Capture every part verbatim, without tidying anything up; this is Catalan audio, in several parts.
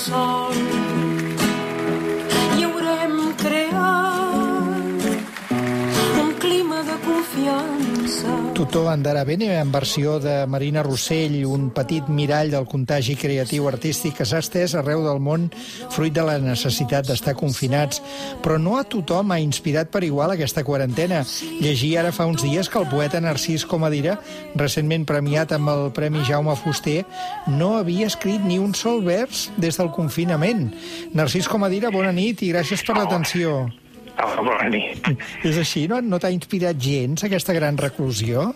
sol i haurem creat un clima de confiança. Tutto andarà bene, en versió de Marina Rossell, un petit mirall del contagi creatiu artístic que s'ha estès arreu del món fruit de la necessitat d'estar confinats. Però no a tothom ha inspirat per igual aquesta quarantena. Llegia ara fa uns dies que el poeta Narcís Comadira, recentment premiat amb el Premi Jaume Fuster, no havia escrit ni un sol vers des del confinament. Narcís Comadira, bona nit i gràcies per l'atenció. Hola, bona nit. És així? No, no t'ha inspirat gens aquesta gran reclusió?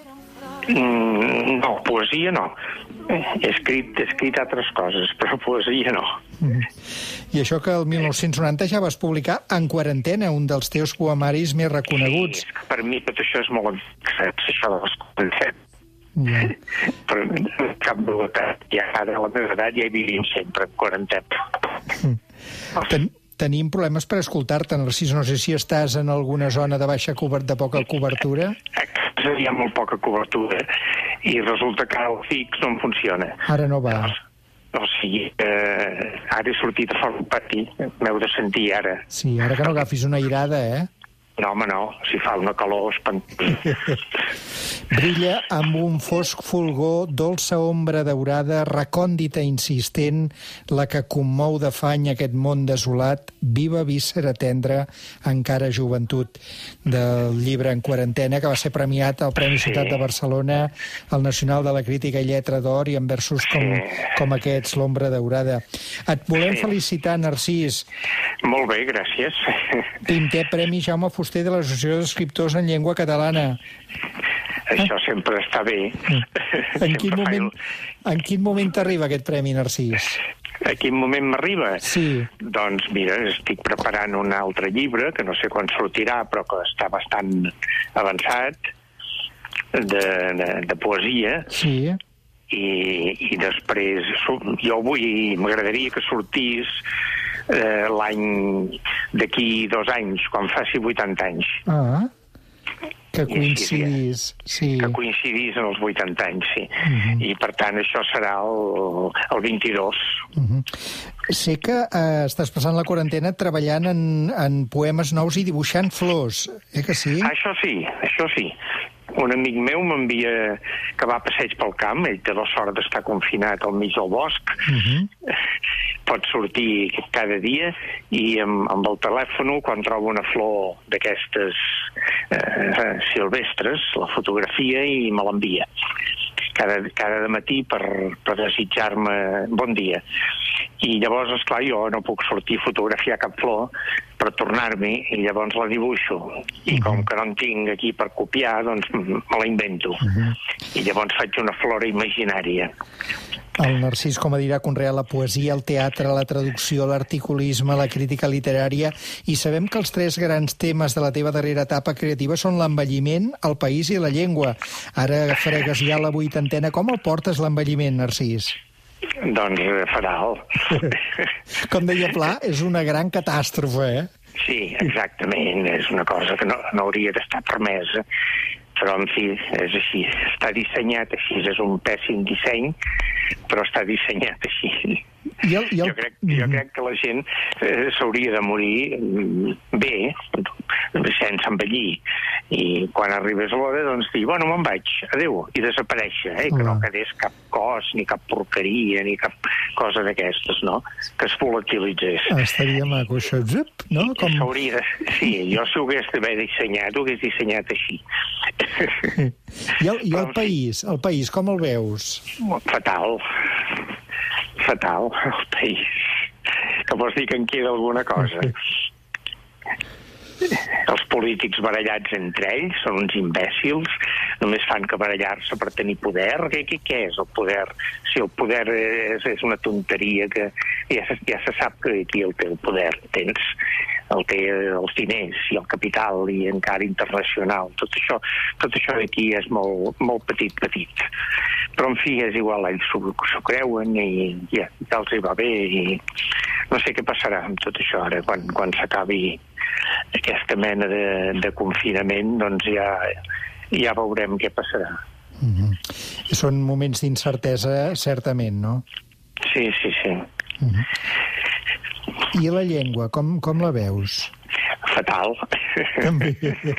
Mm, no, poesia no. He escrit, he escrit altres coses, però poesia no. Mm. I això que el mil nou-cents noranta ja vas publicar En quarantena, un dels teus poemaris més reconeguts. Sí, per mi tot això és molt exacte, això de les quarantenes. Yeah. Però cap novetat. Ja ara a la meva edat ja hi vivim sempre en quarantena. Mm. Ten Tenim problemes per escoltar-te, Narcís. No sé si estàs en alguna zona de baixa cobert de poca cobertura. A casa hi ha molt poca cobertura i resulta que el fix no em funciona. Ara no va. O sigui, eh, ara he sortit a fora del pati, m'heu de sentir ara. Sí, ara que no agafis una airada, eh? No, home, no, si fa una calor espantosa. Brilla amb un fosc fulgor, dolça ombra daurada, recòndita insistent, la que commou d'afany aquest món desolat, viva víscera tendra, encara joventut, del llibre En quarantena, que va ser premiat al Premi Ciutat de Barcelona, al Nacional de la Crítica i Lletra d'Or, i amb versos com, com aquests, l'ombra daurada. Et volem Sí. felicitar, Narcís. Molt bé, gràcies. Vintè Premi Jaume Fuster de l'Associació d'Escriptors en Llengua Catalana. Això sempre està bé. En quin moment, en quin moment t'arriba aquest premi, Narcís? A quin moment m'arriba? Sí. Doncs mira, estic preparant un altre llibre, que no sé quan sortirà, però que està bastant avançat, de, de, de poesia, Sí. i, i després jo vull, m'agradaria que sortís eh, l'any d'aquí dos anys, quan faci vuitanta anys. Ah, que I així, coincidís. Sí. Que coincidís en els vuitanta anys, sí. Mhm. I, per tant, això serà el, el vint-i-dos. Mhm. Sé que eh, estàs passant la quarantena treballant en, en poemes nous i dibuixant flors, eh que sí? Això sí, això sí. Un amic meu m'envia que va a passeig pel camp, ell té la sort d'estar confinat al mig del bosc, Mhm. pot sortir cada dia i amb, amb el telèfon, quan troba una flor d'aquestes eh, silvestres, la fotografia i me l'envia. Cada, cada matí per, per desitjar-me bon dia. I llavors, esclar, jo no puc sortir a fotografiar cap flor per tornar-m'hi i llavors la dibuixo. I com que no en tinc aquí per copiar, doncs me la invento. Mhm. I llavors faig una flora imaginària. El Narcís Comadira conrea la poesia, el teatre, la traducció, l'articulisme, la crítica literària, i sabem que els tres grans temes de la teva darrera etapa creativa són l'envelliment, el país i la llengua. Ara fregues ja la vuitantena. Com el portes, l'envelliment, Narcís? Doncs eh, fatal. Com deia Pla, és una gran catàstrofe, eh? Sí, exactament. És una cosa que no, no hauria d'estar permesa. Però, en fi, és així. Està dissenyat així. És un pèssim disseny, però està dissenyat així. I el, i el... Jo, crec, jo crec que la gent eh, s'hauria de morir bé, sense envellir. I quan arribés l'hora, doncs dir, bueno, me'n vaig, adéu, i desaparèixer, eh? Que no quedés cap cos, ni cap porqueria, ni cap cosa d'aquestes, no? Que es volatilitzés. Estaria maco, això, zup, no? Com... S'hauria de... Sí, jo si ho hagués d'haver dissenyat, ho hagués dissenyat així. I el, i el país, el país, com el veus? Fatal. Fatal, el país. Que vols dir que en queda alguna cosa? Els polítics barallats entre ells són uns imbècils, només fan que barallar-se per tenir poder. Què, què, què és el poder? Si el poder és, és una tonteria que ja, ja se sap que aquí el té el poder, tens el té els diners i el capital i encara internacional. Tot això, tot això d'aquí és molt, molt petit, petit. Però, en fi, és igual, ells s'ho creuen i ja, ja els hi va bé i no sé què passarà amb tot això ara, quan, quan s'acabi aquesta mena de, de confinament, doncs ja, ja veurem què passarà. Mm-hmm. Són moments d'incertesa, certament, no? Sí, sí, sí. Mm-hmm. I la llengua, com, com la veus? Fatal. També.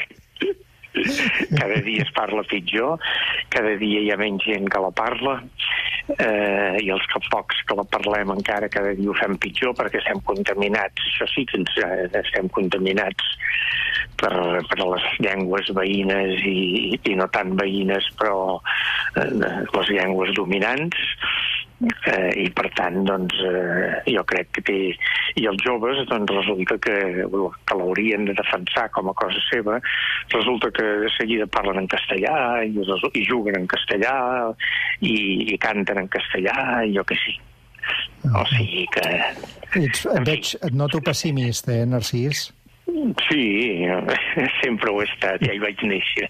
Cada dia es parla pitjor, cada dia hi ha menys gent que la parla, eh, i els que pocs que la parlem encara cada dia ho fem pitjor perquè estem contaminats. Això sí que ens, eh, estem contaminats per, per les llengües veïnes i, i no tan veïnes, però eh, les llengües dominants. Eh, i per tant doncs eh, jo crec que té, i els joves doncs resulta que, que l'haurien de defensar com a cosa seva, resulta que de seguida parlen en castellà i, i juguen en castellà i, i canten en castellà i jo que sí. O sigui que... Ets, et, veig, et noto pessimista, eh, Narcís? Sí, sempre ho he estat, ja hi vaig néixer.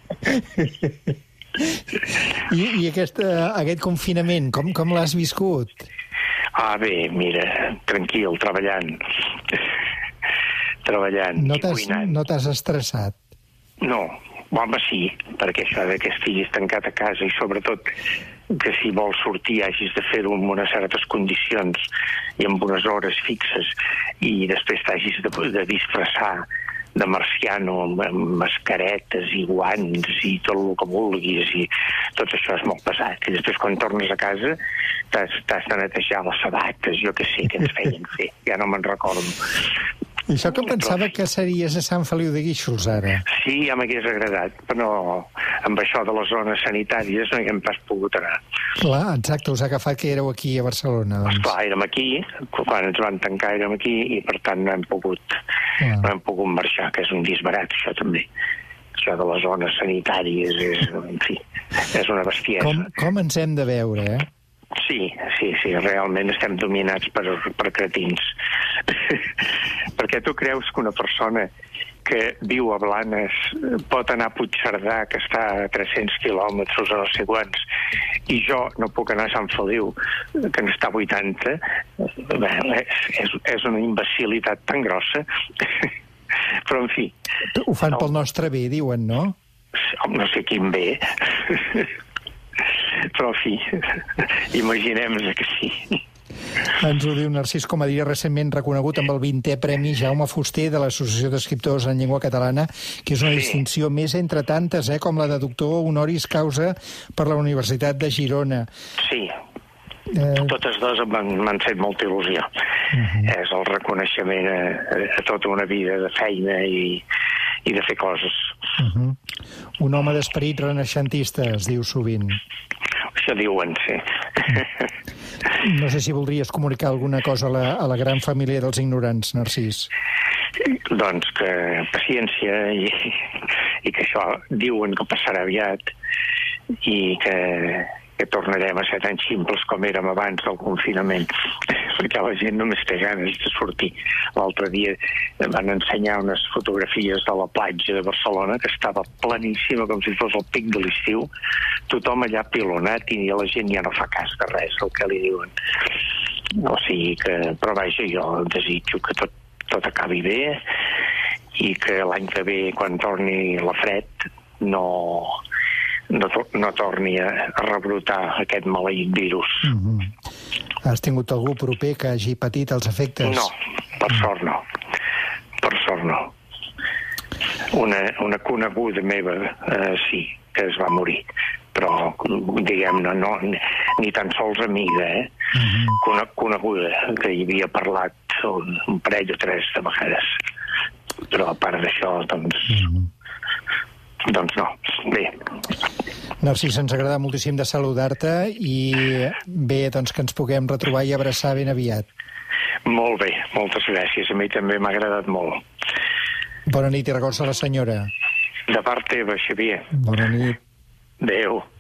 I, i aquest, uh, aquest confinament, com, com l'has viscut? Ah, bé, mira, tranquil, treballant. treballant no i cuinant. No t'has estressat? No, home, sí, perquè això de que estiguis tancat a casa i sobretot que si vols sortir hagis de fer-ho en unes certes condicions i amb unes hores fixes i després t'hagis de, de disfressar de marciano amb, amb mascaretes i guants i tot el que vulguis i tot això és molt pesat i després quan tornes a casa t'has, t'has de netejar les sabates, jo que sé que ens feien fer, ja no me'n recordo. I això que pensava que series a Sant Feliu de Guíxols ara. Sí, ja m'hagués agradat, però amb això de les zones sanitàries no hi hem pas pogut anar. Clar, exacte, us ha agafat que éreu aquí a Barcelona. Doncs. Esclar, érem aquí, quan ens van tancar érem aquí i per tant no hem pogut, ah. no hem pogut marxar, que és un disbarat això també. Això de les zones sanitàries és, en fi, és una bestiesa. Com, com ens hem de veure, eh? Sí, sí, sí, realment estem dominats per, per cretins. Perquè tu creus que una persona que viu a Blanes pot anar a Puigcerdà, que està a tres-cents quilòmetres o no sé quants, i jo no puc anar a Sant Feliu, que n'està a vuitanta, bé, és, és una imbecilitat tan grossa. Però, en fi... Ho fan no. pel nostre bé, diuen, no? No sé quin bé... Però, en fi, imaginem-nos que sí. Ens ho diu Narcís Comadira, recentment reconegut amb el vintè Premi Jaume Fuster de l'Associació d'Escriptors en Llengua Catalana, que és una sí. distinció més entre tantes, eh, com la de doctor honoris causa per la Universitat de Girona. Sí, eh... totes dues m'han fet molta il·lusió. Uh -huh. És el reconeixement a, a tota una vida de feina i, i de fer coses. Uh -huh. Un home d'esperit renaixentista, es diu sovint. Això diuen, sí. No sé si voldries comunicar alguna cosa a la, a la gran família dels ignorants, Narcís. Doncs que paciència i, i que això diuen que passarà aviat i que, que tornarem a ser tan ximples com érem abans del confinament, perquè la gent només té ganes de sortir. L'altre dia van ensenyar unes fotografies de la platja de Barcelona que estava planíssima, com si fos el pic de l'estiu, tothom allà pilonat i la gent ja no fa cas de res el que li diuen. O sigui que, però vaja, jo desitjo que tot, tot acabi bé i que l'any que ve, quan torni la fred, no, no, no torni a, a rebrotar aquest maleït virus. Mm-hmm. Has tingut algú proper que hagi patit els efectes? No, per sort no. Per sort no. Una, una coneguda meva, eh, sí, que es va morir, però, diguem-ne, no, ni, ni tan sols amiga, eh? Uh-huh. Cone, coneguda, que hi havia parlat un, un parell o tres de vegades. Però, a part d'això, doncs... Uh-huh. Doncs no, bé. Narcís, ens agrada moltíssim de saludar-te i bé, doncs, que ens puguem retrobar i abraçar ben aviat. Molt bé, moltes gràcies. A mi també m'ha agradat molt. Bona nit i records a la senyora. De part teva, Xavier. Bona nit. Adéu.